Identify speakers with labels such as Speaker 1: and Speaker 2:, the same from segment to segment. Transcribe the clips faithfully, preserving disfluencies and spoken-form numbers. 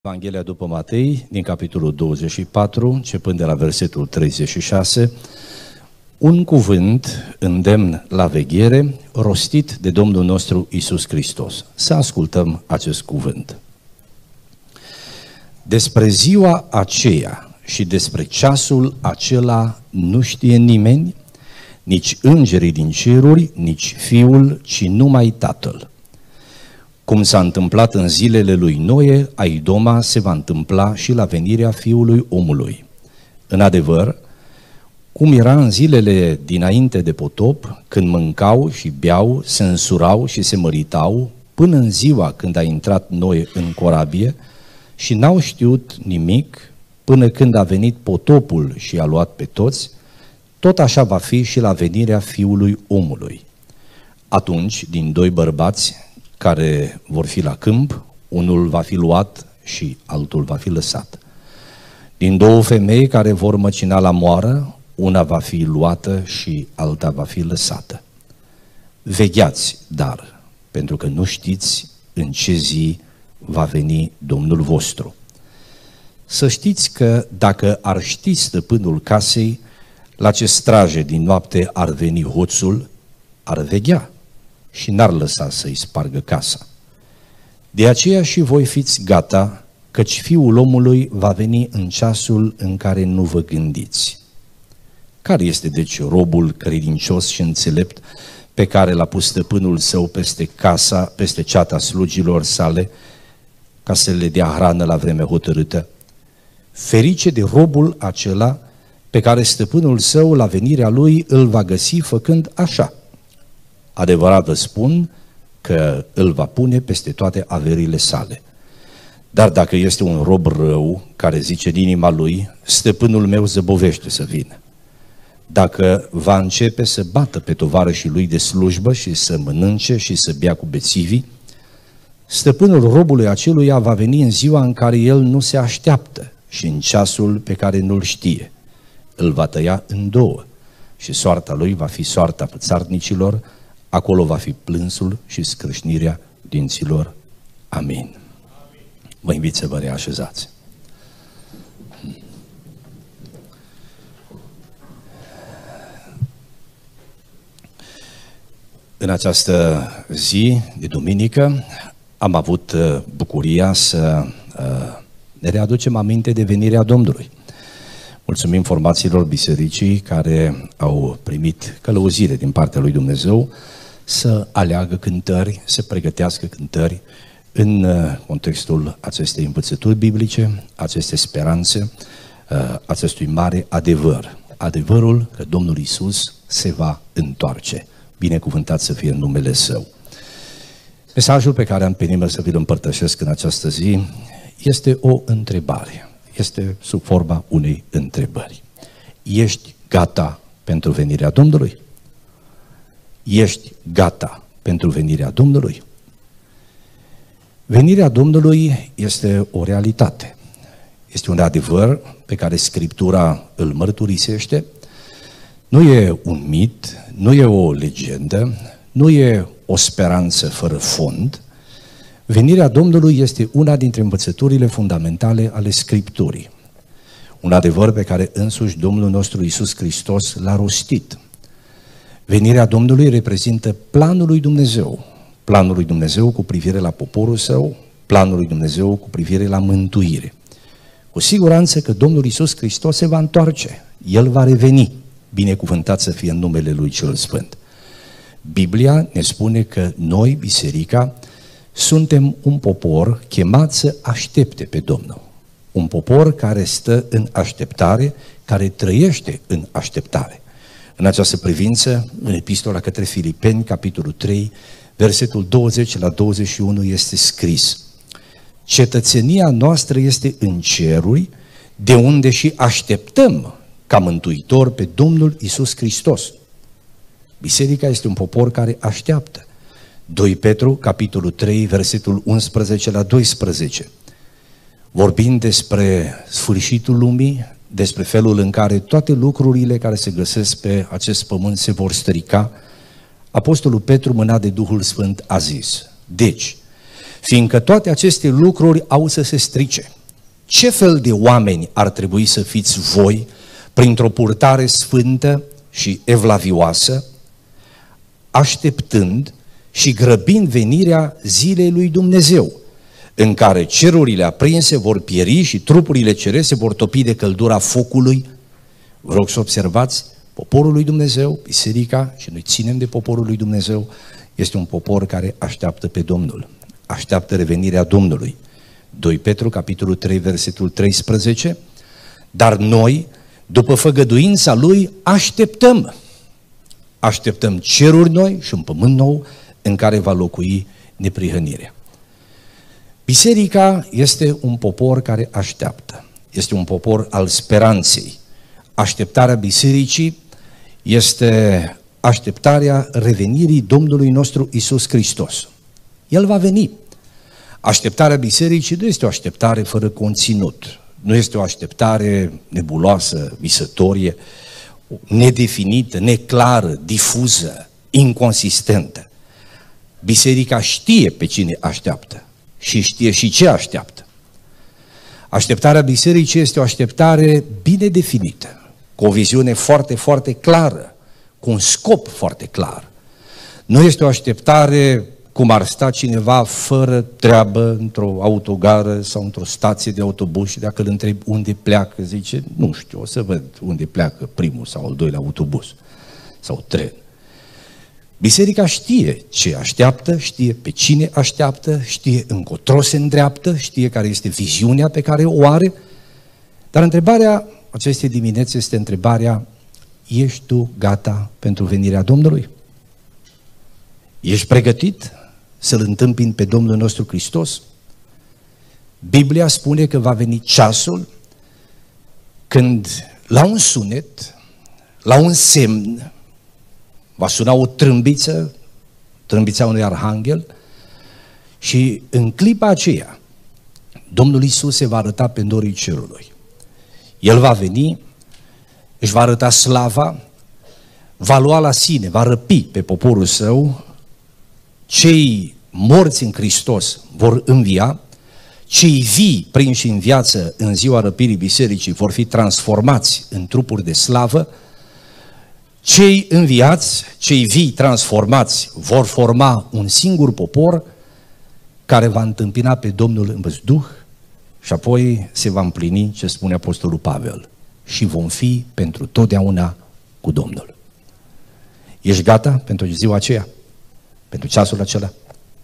Speaker 1: Evanghelia după Matei, din capitolul douăzeci și patru, începând de la versetul treizeci și șase, un cuvânt îndemn la veghere, rostit de Domnul nostru Iisus Hristos. Să ascultăm acest cuvânt. Despre ziua aceea și despre ceasul acela nu știe nimeni, nici îngerii din ceruri, nici Fiul, ci numai Tatăl. Cum s-a întâmplat în zilele lui Noe, a Idoma, se va întâmpla și la venirea Fiului Omului. În adevăr, cum era în zilele dinainte de potop, când mâncau și beau, se însurau și se măritau, până în ziua când a intrat Noe în corabie, și n-au știut nimic până când a venit potopul și a luat pe toți, tot așa va fi și la venirea Fiului Omului. Atunci, din doi bărbați care vor fi la câmp, unul va fi luat și altul va fi lăsat. Din două femei care vor măcina la moară, una va fi luată și alta va fi lăsată. Vegheați, dar, pentru că nu știți în ce zi va veni Domnul vostru. Să știți că dacă ar ști stăpânul casei la ce straje din noapte ar veni hoțul, ar veghea și n-ar lăsa să-i spargă casa. De aceea și voi fiți gata, căci Fiul omului va veni în ceasul în care nu vă gândiți. Care este deci robul credincios și înțelept pe care l-a pus stăpânul său peste casa, peste ceata slugilor sale, ca să le dea hrană la vreme hotărâtă? Ferice de robul acela pe care stăpânul său la venirea lui îl va găsi făcând așa. Adevărat vă spun că îl va pune peste toate averile sale. Dar dacă este un rob rău care zice din inima lui, stăpânul meu zăbovește să vină. Dacă va începe să bată pe tovarășii lui de slujbă și să mănânce și să bea cu bețivii, stăpânul robului aceluia va veni în ziua în care el nu se așteaptă și în ceasul pe care nu-l știe. Îl va tăia în două și soarta lui va fi soarta pățarnicilor, acolo va fi plânsul și scrâșnirea dinților. Amin. Vă invit să vă reașezați. În această zi de duminică am avut bucuria să ne readucem aminte de venirea Domnului. Mulțumim formațiilor bisericii care au primit călăuzire din partea lui Dumnezeu să aleagă cântări, să pregătească cântări în contextul acestei învățături biblice, acestei speranțe, acestui mare adevăr. Adevărul că Domnul Iisus se va întoarce. Binecuvântat să fie în numele Său. Mesajul pe care am pe nimeni să vi-l împărtășesc în această zi este o întrebare. Este sub forma unei întrebări. Ești gata pentru venirea Domnului? Ești gata pentru venirea Domnului? Venirea Domnului este o realitate. Este un adevăr pe care Scriptura îl mărturisește. Nu e un mit, nu e o legendă, nu e o speranță fără fond. Venirea Domnului este una dintre învățăturile fundamentale ale Scripturii. Un adevăr pe care însuși Domnul nostru Iisus Hristos l-a rostit. Venirea Domnului reprezintă planul lui Dumnezeu. Planul lui Dumnezeu cu privire la poporul său, planul lui Dumnezeu cu privire la mântuire. Cu siguranță că Domnul Iisus Hristos se va întoarce. El va reveni. Binecuvântat să fie în numele Lui Cel Sfânt. Biblia ne spune că noi, biserica, suntem un popor chemat să aștepte pe Domnul. Un popor care stă în așteptare, care trăiește în așteptare. În această privință, în Epistola către Filipeni, capitolul trei, versetul douăzeci la douăzeci și unu este scris: cetățenia noastră este în ceruri, de unde și așteptăm ca mântuitor pe Domnul Iisus Hristos. Biserica este un popor care așteaptă. doi Petru, capitolul trei, versetul unsprezece la doisprezece. Vorbind despre sfârșitul lumii, despre felul în care toate lucrurile care se găsesc pe acest pământ se vor strica, Apostolul Petru, mânat de Duhul Sfânt, a zis: deci, fiindcă toate aceste lucruri au să se strice. Ce fel de oameni ar trebui să fiți voi printr-o purtare sfântă și evlavioasă, așteptând și grăbind venirea zilei lui Dumnezeu, în care cerurile aprinse vor pieri și trupurile cerese vor topi de căldura focului? Vă rog să observați, poporul lui Dumnezeu, biserica, și noi ținem de poporul lui Dumnezeu, este un popor care așteaptă pe Domnul, așteaptă revenirea Domnului. doi Petru, capitolul trei, versetul treisprezece, dar noi, după făgăduința Lui, așteptăm. Așteptăm ceruri noi și un pământ nou în care va locui neprihănirea. Biserica este un popor care așteaptă, este un popor al speranței. Așteptarea bisericii este așteptarea revenirii Domnului nostru Iisus Hristos. El va veni. Așteptarea bisericii nu este o așteptare fără conținut, nu este o așteptare nebuloasă, visătorie, nedefinită, neclară, difuză, inconsistentă. Biserica știe pe cine așteaptă și știe și ce așteaptă. Așteptarea bisericii este o așteptare bine definită, cu o viziune foarte, foarte clară, cu un scop foarte clar. Nu este o așteptare cum ar sta cineva fără treabă într-o autogară sau într-o stație de autobuz și dacă îl întrebi unde pleacă, zice, nu știu, o să văd unde pleacă primul sau al doilea autobuz sau tren. Biserica știe ce așteaptă, știe pe cine așteaptă, știe încotro se îndreaptă, știe care este viziunea pe care o are, dar întrebarea acestei dimineți este întrebarea: ești tu gata pentru venirea Domnului? Ești pregătit să-L întâmpini pe Domnul nostru Hristos? Biblia spune că va veni ceasul când la un sunet, la un semn, va suna o trâmbiță, trâmbița unui arhanghel, și în clipa aceea Domnul Iisus se va arăta pe norii cerului. El va veni, își va arăta slava, va lua la sine, va răpi pe poporul său, cei morți în Hristos vor învia, cei vii prinși în viață în ziua răpirii bisericii vor fi transformați în trupuri de slavă, cei înviați, cei vii transformați vor forma un singur popor care va întâmpina pe Domnul în văzduh și apoi se va împlini ce spune Apostolul Pavel: și vom fi pentru totdeauna cu Domnul. Ești gata pentru ziua aceea? Pentru ceasul acela?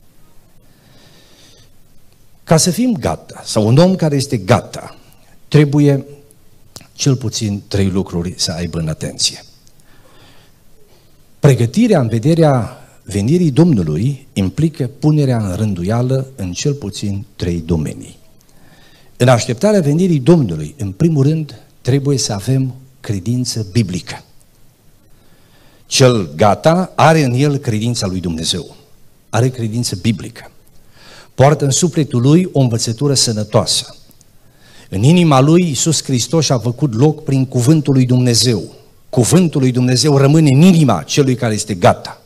Speaker 1: Ca să fim gata, sau un om care este gata, trebuie cel puțin trei lucruri să aibă în atenție. Pregătirea în vederea venirii Domnului implică punerea în rânduială în cel puțin trei domenii. În așteptarea venirii Domnului, în primul rând, trebuie să avem credință biblică. Cel gata are în el credința lui Dumnezeu, are credință biblică, poartă în sufletul lui o învățătură sănătoasă. În inima lui Iisus Hristos a făcut loc prin cuvântul lui Dumnezeu. Cuvântul lui Dumnezeu rămâne în inima celui care este gata.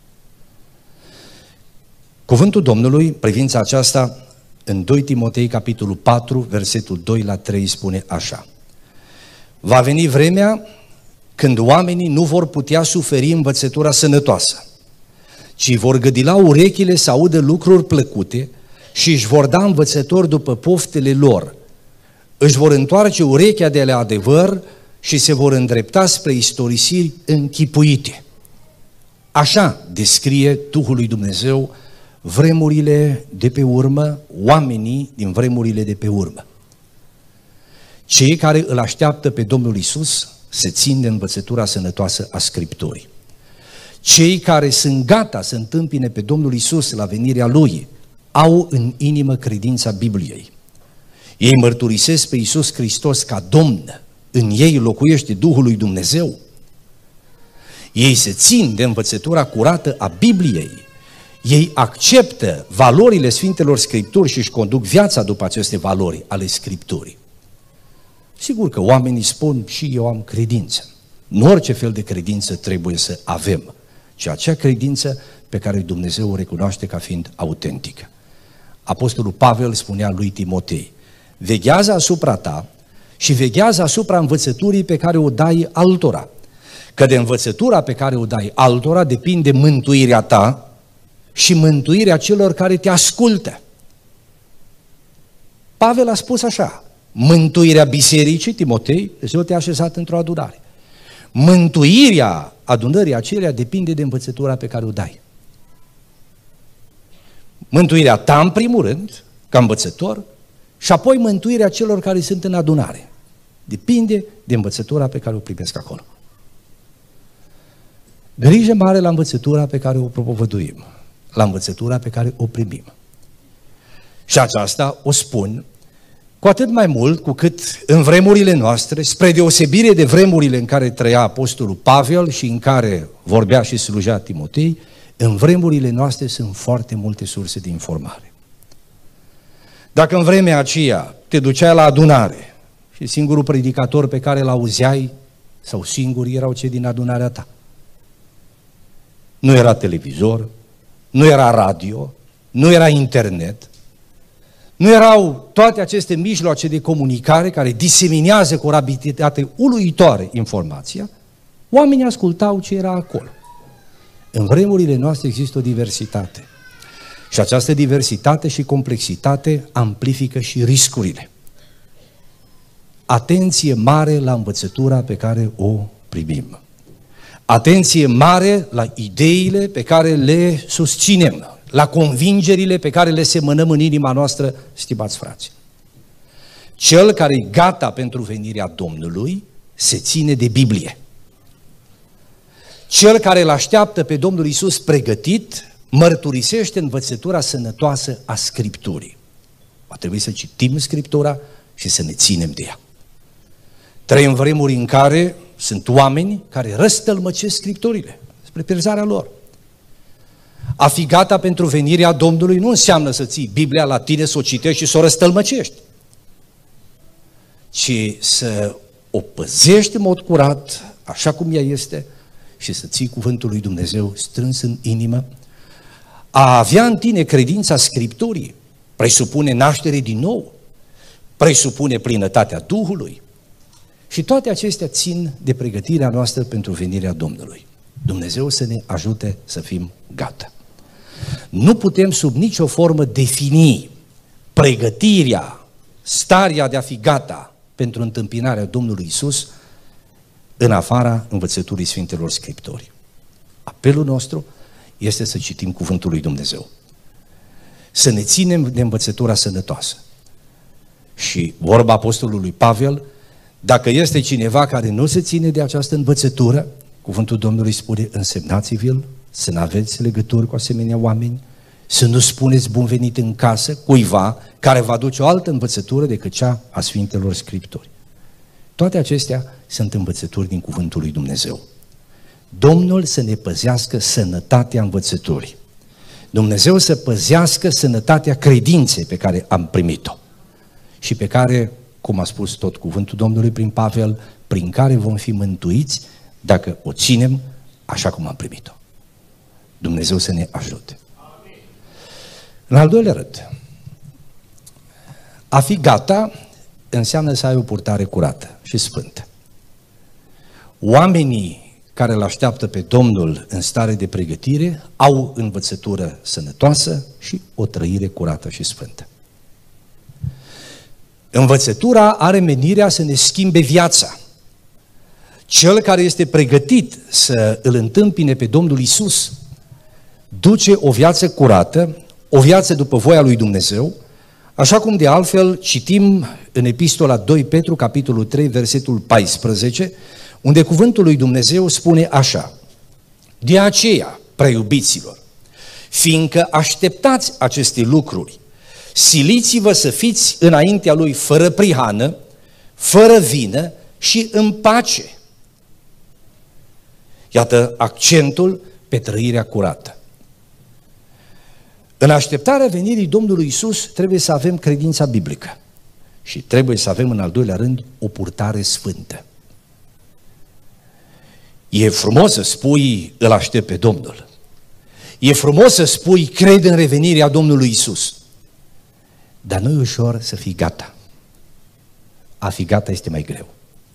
Speaker 1: Cuvântul Domnului, privința aceasta, în doi Timotei, capitolul patru, versetul doi la trei, spune așa: va veni vremea când oamenii nu vor putea suferi învățătura sănătoasă, ci vor gâdila urechile să audă lucruri plăcute și își vor da învățători după poftele lor. Își vor întoarce urechea de la adevăr și se vor îndrepta spre istorisiri închipuite. Așa descrie Duhul lui Dumnezeu vremurile de pe urmă, oamenii din vremurile de pe urmă. Cei care îl așteaptă pe Domnul Iisus se țin de învățătura sănătoasă a Scripturii. Cei care sunt gata să întâmpine pe Domnul Iisus la venirea Lui au în inimă credința Bibliei. Ei mărturisesc pe Iisus Hristos ca Domn, în ei locuiește Duhul lui Dumnezeu. Ei se țin de învățătura curată a Bibliei. Ei acceptă valorile Sfintelor Scripturi și își conduc viața după aceste valori ale Scripturii. Sigur că oamenii spun: și eu am credință. Nu orice fel de credință trebuie să avem, ci acea credință pe care Dumnezeu o recunoaște ca fiind autentică. Apostolul Pavel spunea lui Timotei: veghează asupra ta și veghează asupra învățăturii pe care o dai altora. Că de învățătura pe care o dai altora depinde mântuirea ta și mântuirea celor care te ascultă. Pavel a spus așa: mântuirea bisericii, Timotei, Dumnezeu te-a așezat într-o adunare. Mântuirea adunării acelea depinde de învățătura pe care o dai. Mântuirea ta în primul rând, ca învățător, și apoi mântuirea celor care sunt în adunare. Depinde de învățătura pe care o primesc acolo. Grijă mare la învățătura pe care o propovăduim, la învățătura pe care o primim. Și aceasta o spun cu atât mai mult cu cât în vremurile noastre, spre deosebire de vremurile în care trăia Apostolul Pavel și în care vorbea și slujea Timotei, în vremurile noastre sunt foarte multe surse de informare. Dacă în vremea aceea te duceai la adunare și singurul predicator pe care l-auzeai sau singuri erau cei din adunarea ta, nu era televizor, nu era radio, nu era internet, nu erau toate aceste mijloace de comunicare care diseminează cu o rapiditate uluitoare informația, oamenii ascultau ce era acolo. În vremurile noastre există o diversitate. Și această diversitate și complexitate amplifică și riscurile. Atenție mare la învățătura pe care o primim. Atenție mare la ideile pe care le susținem, la convingerile pe care le semănăm în inima noastră, stimați frați. Cel care e gata pentru venirea Domnului se ține de Biblie. Cel care îl așteaptă pe Domnul Iisus pregătit, mărturisește învățătura sănătoasă a Scripturii. Va trebui să citim Scriptura și să ne ținem de ea. Trăim vremuri în care sunt oameni care răstălmăcesc Scripturile spre pierzarea lor. A fi gata pentru venirea Domnului nu înseamnă să ții Biblia la tine, să o citești și să o răstălmăcești, ci să o păzești în mod curat, așa cum ea este, și să ții cuvântul lui Dumnezeu strâns în inimă. A avea în tine credința Scripturii presupune naștere din nou, presupune plinătatea Duhului și toate acestea țin de pregătirea noastră pentru venirea Domnului. Dumnezeu să ne ajute să fim gata. Nu putem sub nicio formă defini pregătirea, starea de a fi gata pentru întâmpinarea Domnului Iisus în afara învățăturii Sfintelor Scripturi. Apelul nostru este să citim cuvântul lui Dumnezeu, să ne ținem de învățătura sănătoasă. Și vorba apostolului Pavel, dacă este cineva care nu se ține de această învățătură, cuvântul Domnului spune: însemnați-vi-l, să nu aveți legături cu asemenea oameni, să nu spuneți bun venit în casă cuiva care va duce o altă învățătură decât cea a Sfintelor Scripturi. Toate acestea sunt învățături din cuvântul lui Dumnezeu. Domnul să ne păzească sănătatea învățăturii. Dumnezeu să păzească sănătatea credinței pe care am primit-o și pe care, cum a spus tot cuvântul Domnului prin Pavel, prin care vom fi mântuiți dacă o ținem așa cum am primit-o. Dumnezeu să ne ajute. Amin. În al doilea rând, a fi gata înseamnă să ai o purtare curată și sfântă. Oamenii care îl așteaptă pe Domnul în stare de pregătire au învățătură sănătoasă și o trăire curată și sfântă. Învățătura are menirea să ne schimbe viața. Cel care este pregătit să îl întâmpine pe Domnul Iisus duce o viață curată, o viață după voia lui Dumnezeu, așa cum de altfel citim în Epistola doi Petru, capitolul trei, versetul paisprezece, unde cuvântul lui Dumnezeu spune așa: de aceea, preiubiților, fiindcă așteptați aceste lucruri, siliți-vă să fiți înaintea lui fără prihană, fără vină și în pace. Iată accentul pe trăirea curată. În așteptarea venirii Domnului Iisus trebuie să avem credința biblică și trebuie să avem în al doilea rând o purtare sfântă. E frumos să spui îl aștept pe Domnul. E frumos să spui cred în revenirea Domnului Iisus. Dar nu e ușor să fii gata. A fi gata este mai greu.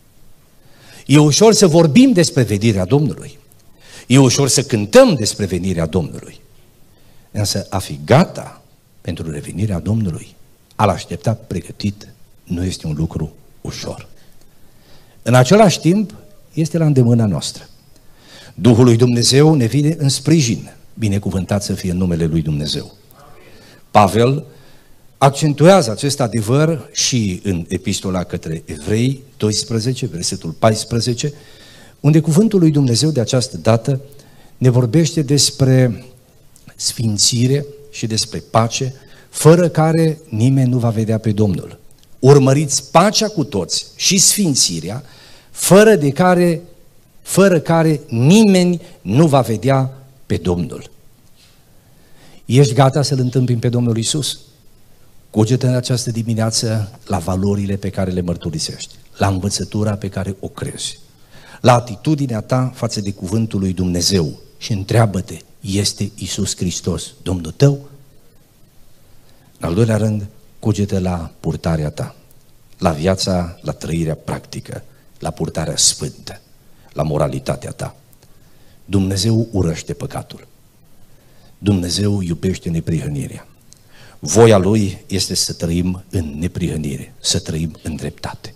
Speaker 1: E ușor să vorbim despre venirea Domnului. E ușor să cântăm despre venirea Domnului. Însă a fi gata pentru revenirea Domnului, a-L aștepta pregătit, nu este un lucru ușor. În același timp, este la îndemâna noastră. Duhul lui Dumnezeu ne vine în sprijin. Binecuvântat să fie numele lui Dumnezeu. Pavel accentuează acest adevăr și în epistola către Evrei, doisprezece, versetul paisprezece, unde cuvântul lui Dumnezeu de această dată ne vorbește despre sfințire și despre pace, fără care nimeni nu va vedea pe Domnul. Urmăriți pacea cu toți și sfințirea, fără de care, fără care nimeni nu va vedea pe Domnul. Ești gata să-L întâmpini pe Domnul Iisus? Cugetă în această dimineață la valorile pe care le mărturisești, la învățătura pe care o crezi, la atitudinea ta față de cuvântul lui Dumnezeu și întreabă-te, este Iisus Hristos Domnul tău? În al doilea rând, cugetă la purtarea ta, la viața, la trăirea practică, la purtarea sfântă, la moralitatea ta. Dumnezeu urăște păcatul. Dumnezeu iubește neprihănirea. Voia Lui este să trăim în neprihănire, să trăim în dreptate.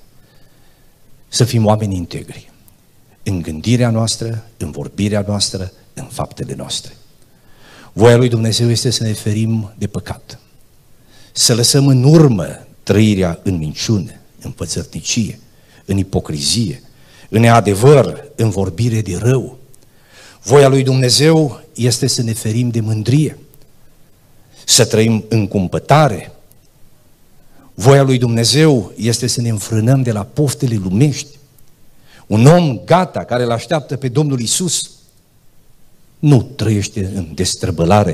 Speaker 1: Să fim oameni integri, în gândirea noastră, în vorbirea noastră, în faptele noastre. Voia lui Dumnezeu este să ne ferim de păcat, să lăsăm în urmă trăirea în minciună, în pățărnicie, în ipocrizie, în neadevăr, în vorbire de rău. Voia lui Dumnezeu este să ne ferim de mândrie, să trăim în cumpătare. Voia lui Dumnezeu este să ne înfrânăm de la poftele lumești. Un om gata, care îl așteaptă pe Domnul Iisus, nu trăiește în destrăbălare,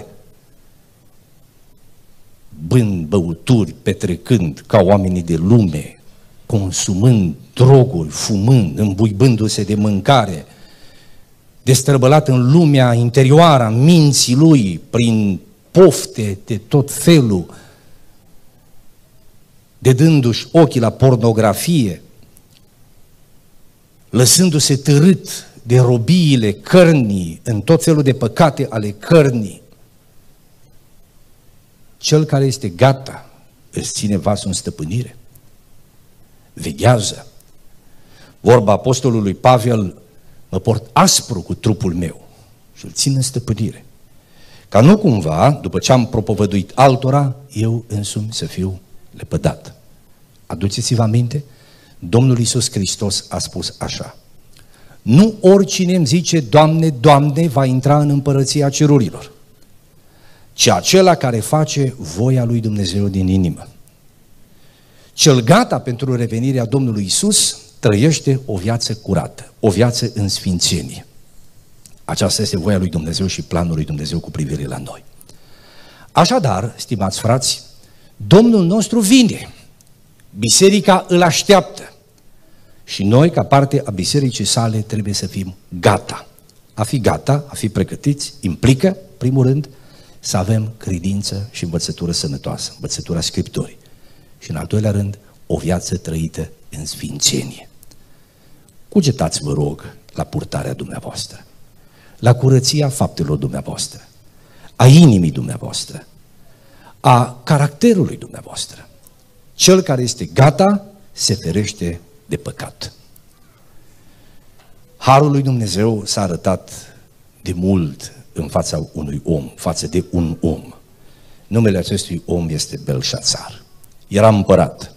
Speaker 1: bând băuturi, petrecând ca oamenii de lume, consumând droguri, fumând, îmbuibându-se de mâncare, destrăbălat în lumea interioară a minții lui, prin pofte de tot felul, dedându-și ochii la pornografie, lăsându-se târât de robiile cărnii, în tot felul de păcate ale cărnii. Cel care este gata îți ține vasul în stăpânire, veghează. Vorba apostolului Pavel, mă port aspru cu trupul meu și îl țin în stăpânire, ca nu cumva, după ce am propovăduit altora, eu însumi să fiu lepădat. Aduceți-vă aminte? Domnul Iisus Hristos a spus așa: nu oricine îmi zice, Doamne, Doamne, va intra în împărăția cerurilor, ci acela care face voia lui Dumnezeu din inimă. Cel gata pentru revenirea Domnului Iisus trăiește o viață curată, o viață în sfințenie. Aceasta este voia lui Dumnezeu și planul lui Dumnezeu cu privire la noi. Așadar, stimați frați, Domnul nostru vine, biserica îl așteaptă și noi, ca parte a bisericii sale, trebuie să fim gata. A fi gata, a fi pregătiți, implică, primul rând, să avem credință și învățătură sănătoasă, învățătura Scripturii. Și în al doilea rând, o viață trăită în sfințenie. Cugetați, vă rog, la purtarea dumneavoastră, la curăția faptelor dumneavoastră, a inimii dumneavoastră, a caracterului dumneavoastră. Cel care este gata se ferește de păcat. Harul lui Dumnezeu s-a arătat de mult în fața unui om, față de un om. Numele acestui om este Belșațar. Era împărat.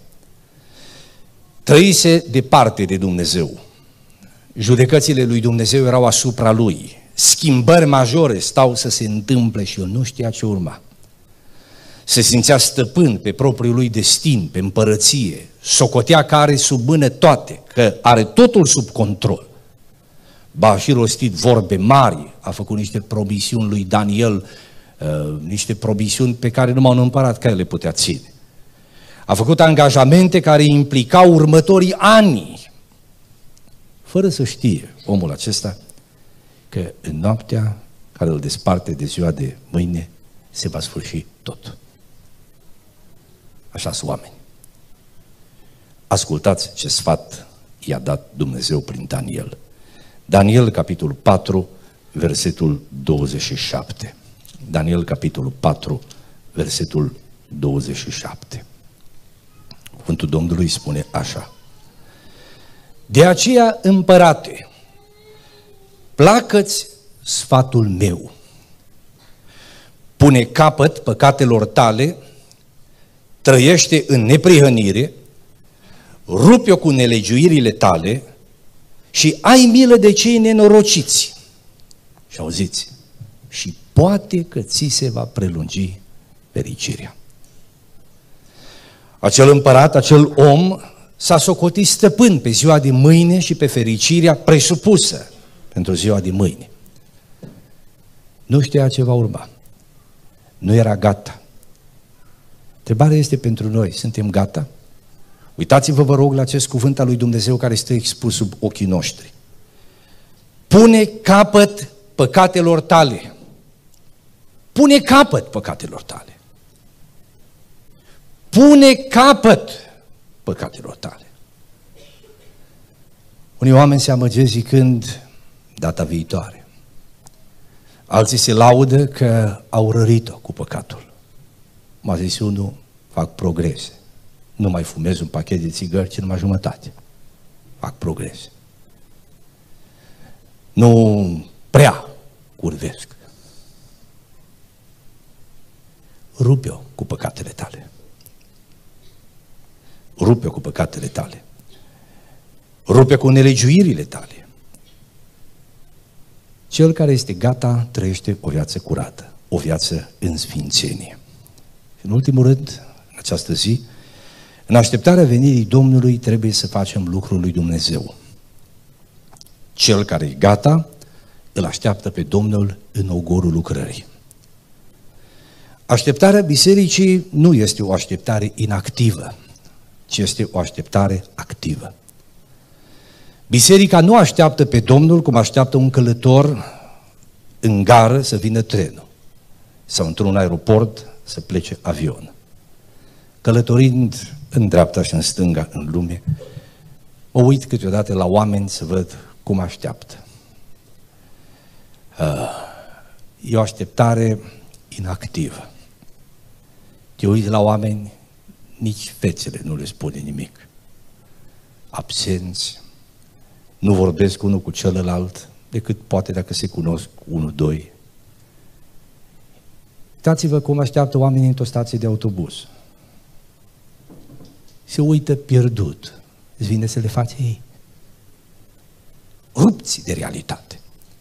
Speaker 1: Trăise departe de Dumnezeu. Judecățile lui Dumnezeu erau asupra lui. Schimbări majore stau să se întâmple și el nu știa ce urma. Se simțea stăpân pe propriul lui destin, pe împărăție. Socotea că are sub mână toate, că are totul sub control. Ba, a și rostit vorbe mari, a făcut niște promisiuni lui Daniel, uh, niște promisiuni pe care numai un împărat care le putea ține. A făcut angajamente care implicau următorii ani, fără să știe omul acesta că în noaptea care îl desparte de ziua de mâine se va sfârși tot. Așa sunt oameni. Ascultați ce sfat i-a dat Dumnezeu prin Daniel. Daniel, capitolul patru, versetul douăzeci și șapte. Daniel, capitolul patru, versetul douăzeci și șapte. Cuvântul Domnului spune așa: de aceea, împărate, placă-ți sfatul meu, pune capăt păcatelor tale, trăiește în neprihănire, rupe-o cu nelegiuirile tale și ai milă de cei nenorociți. Și auziți, și poate că ți se va prelungi fericirea. Acel împărat, acel om s-a socotit stăpân pe ziua de mâine și pe fericirea presupusă pentru ziua de mâine. Nu știa ce va urma. Nu era gata. Întrebarea este pentru noi, suntem gata? Uitați-vă, vă rog, la acest cuvânt al lui Dumnezeu care este expus sub ochii noștri. Pune capăt păcatelor tale. Pune capăt păcatelor tale. Pune capăt păcatelor tale. Unii oameni se amăgesc zicând data viitoare. Alții se laudă că au rărit-o cu păcatul. M-a zis unul, fac progrese. Nu mai fumez un pachet de țigări, ci numai jumătate. Fac progrese. Nu prea curvesc. Rupe-o cu păcatele tale. Rupe-o cu păcatele tale. Rupe cu nelegiuirile tale. Cel care este gata trăiește o viață curată, o viață în sfințenie. Și în ultimul rând, în această zi, în așteptarea venirii Domnului trebuie să facem lucrul lui Dumnezeu. Cel care e gata îl așteaptă pe Domnul în ogorul lucrării. Așteptarea bisericii nu este o așteptare inactivă, ci este o așteptare activă. Biserica nu așteaptă pe Domnul cum așteaptă un călător în gară să vină trenul sau într-un aeroport să plece avion. Călătorind în dreapta și în stânga în lume, mă uit câteodată la oameni să văd cum așteaptă. E o așteptare inactivă. Te uiți la oameni, nici fețele nu le spune nimic. Absenți, nu vorbesc unul cu celălalt, decât poate dacă se cunosc unul, doi. Uitați-vă cum așteaptă oamenii într-o stație de autobuz. Se uită pierdut. Îți vine să le faci ei. Rupți de realitate.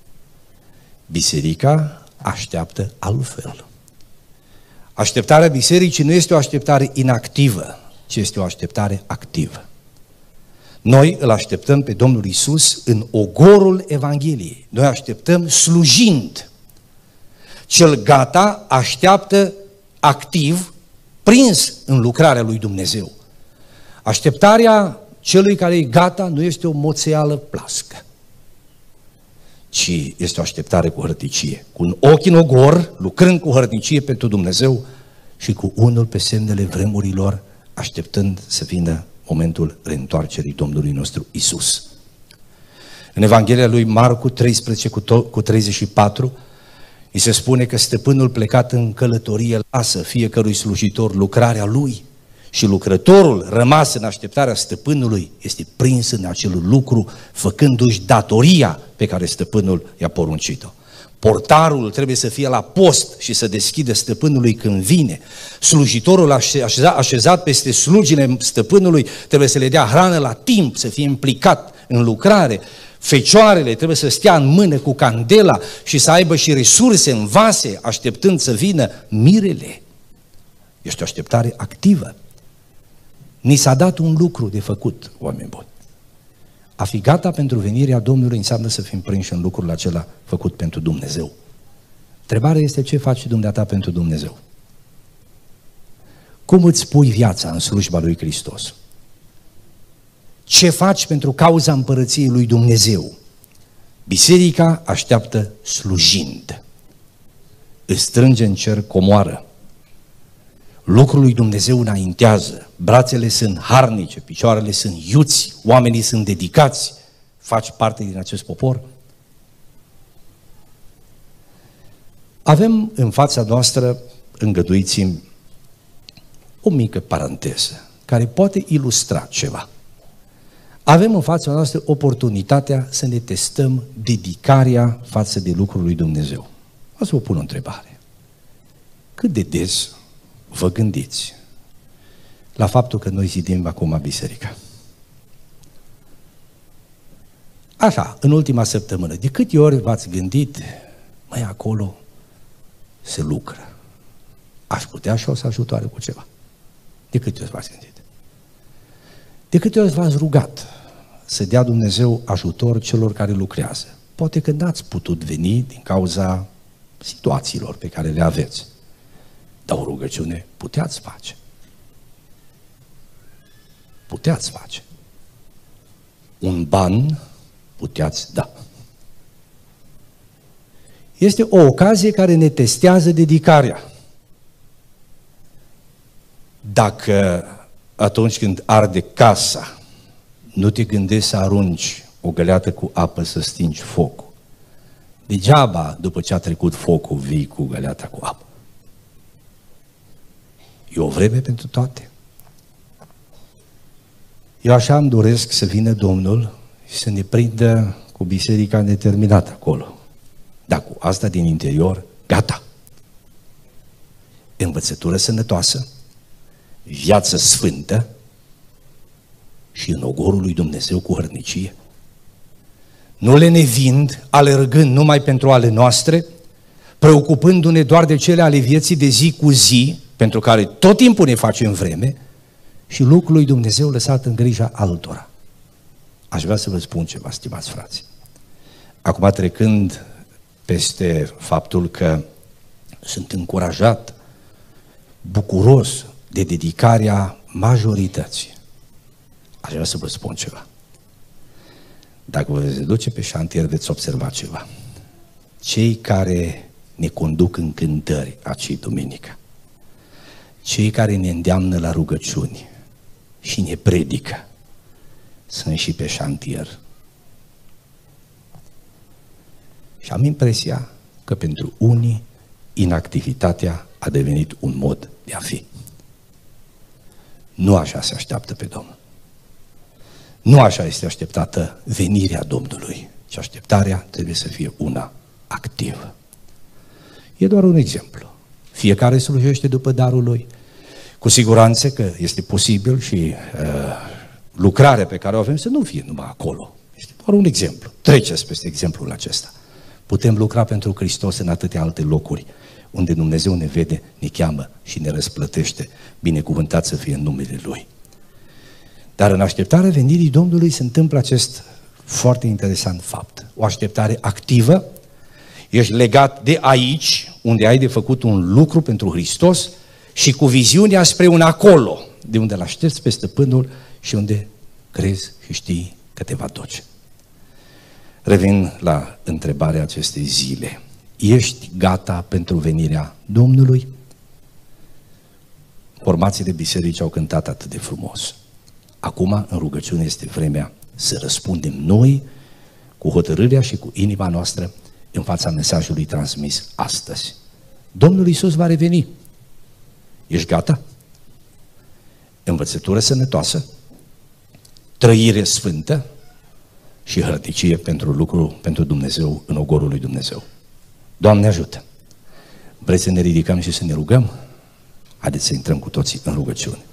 Speaker 1: Biserica așteaptă altfel. Așteptarea bisericii nu este o așteptare inactivă, ci este o așteptare activă. Noi îl așteptăm pe Domnul Iisus în ogorul Evangheliei. Noi așteptăm slujind. Cel gata așteaptă activ, prins în lucrarea lui Dumnezeu. Așteptarea celui care e gata nu este o moțeală plască, ci este o așteptare cu hărnicie, cu un ochi în ogor, lucrând cu hărnicie pentru Dumnezeu și cu unul pe semnele vremurilor, așteptând să vină momentul reîntoarcerii Domnului nostru Iisus. În Evanghelia lui Marcu treisprezece cu treizeci și patru, îi se spune că stăpânul plecat în călătorie lasă fiecărui slujitor lucrarea lui și lucrătorul rămas în așteptarea stăpânului este prins în acel lucru, făcându-și datoria pe care stăpânul i-a poruncit-o. Portarul trebuie să fie la post și să deschidă stăpânului când vine. Slujitorul așezat peste slugile stăpânului trebuie să le dea hrană la timp, să fie implicat în lucrare. Fecioarele trebuie să stea în mână cu candela și să aibă și resurse în vase, așteptând să vină mirele. Este o așteptare activă. Ni s-a dat un lucru de făcut, oameni buni. A fi gata pentru venirea Domnului înseamnă să fim prinși în lucrul acela făcut pentru Dumnezeu. Întrebarea este ce faci dumneata pentru Dumnezeu? Cum îți pui viața în slujba lui Hristos? Ce faci pentru cauza împărăției lui Dumnezeu? Biserica așteaptă slujind. Îți strânge în cer comoară. lucrul lui Dumnezeu înaintează, brațele sunt harnice, picioarele sunt iuți, oamenii sunt dedicați, faci parte din acest popor? Avem în fața noastră, îngăduiți-mi, o mică paranteză care poate ilustra ceva. Avem în fața noastră oportunitatea să ne testăm dedicarea față de lucrul lui Dumnezeu. O să vă pun o întrebare. Cât de des vă gândiți la faptul că noi zidim acum biserica? Așa, în ultima săptămână, de câte ori v-ați gândit, mai acolo se lucră, aș putea și o să ajutoare cu ceva? De câte ori v-ați gândit? De câte ori v-ați rugat să dea Dumnezeu ajutor celor care lucrează? Poate că n-ați putut veni din cauza situațiilor pe care le aveți, dar o rugăciune puteați face. Puteați face. Un ban puteați da. Este o ocazie care ne testează dedicarea. Dacă atunci când arde casa, nu te gândești să arunci o găleată cu apă să stingi focul, degeaba după ce a trecut focul vii cu găleata cu apă. E o vreme pentru toate. Eu așa îmi doresc să vină Domnul și să ne prindă cu biserica neterminată acolo. Dar cu asta din interior, gata. Învățătură sănătoasă, viață sfântă și în ogorul lui Dumnezeu cu hărnicie. Nu le nevind, alergând numai pentru ale noastre, preocupându-ne doar de cele ale vieții de zi cu zi, pentru care tot timpul ne facem vreme, și lucrul lui Dumnezeu lăsat în grija altora. Aș vrea să vă spun ceva, stimați frați. Acum, trecând peste faptul că sunt încurajat, bucuros de dedicarea majorității, aș vrea să vă spun ceva. Dacă vă veți duce pe șantier, veți observa ceva. Cei care ne conduc în cântări acei duminică, cei care ne îndeamnă la rugăciuni și ne predică, sunt și pe șantier. Și am impresia că pentru unii inactivitatea a devenit un mod de a fi. Nu așa se așteaptă pe Domnul. Nu așa este așteptată venirea Domnului, ci așteptarea trebuie să fie una activă. E doar un exemplu. Fiecare slujește după darul lui. Cu siguranță că este posibil și uh, lucrarea pe care o avem să nu fie numai acolo. Este doar un exemplu. Treceți peste exemplul acesta. Putem lucra pentru Hristos în atâtea alte locuri unde Dumnezeu ne vede, ne cheamă și ne răsplătește. Binecuvântat să fie în numele Lui. Dar în așteptarea venirii Domnului se întâmplă acest foarte interesant fapt. O așteptare activă, ești legat de aici, unde ai de făcut un lucru pentru Hristos și cu viziunea spre un acolo, de unde îl aștepți pe stăpânul și unde crezi și știi că te va duce. Revin la întrebarea acestei zile. Ești gata pentru venirea Domnului? Formații de biserici au cântat atât de frumos. Acum, în rugăciune, este vremea să răspundem noi cu hotărârea și cu inima noastră în fața mesajului transmis astăzi. Domnul Iisus va reveni. Ești gata? Învățătură sănătoasă, trăire sfântă și hărnicie pentru lucru, pentru Dumnezeu, în ogorul lui Dumnezeu. Doamne ajută! Vreți să ne ridicăm și să ne rugăm? Haideți să intrăm cu toții în rugăciune.